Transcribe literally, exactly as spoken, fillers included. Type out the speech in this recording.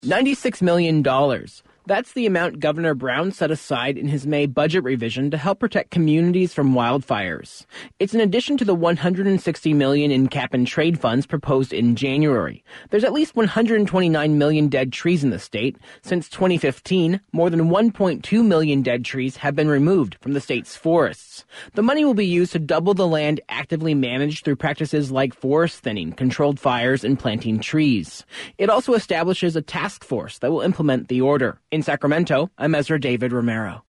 ninety-six million dollars. That's the amount Governor Brown set aside in his May budget revision to help protect communities from wildfires. It's in addition to the one hundred sixty million dollars in cap-and-trade funds proposed in January. There's at least one hundred twenty-nine million dead trees in the state. Since twenty fifteen, more than one point two million dead trees have been removed from the state's forests. The money will be used to double the land actively managed through practices like forest thinning, controlled fires, and planting trees. It also establishes a task force that will implement the order. In Sacramento, I'm Ezra David Romero.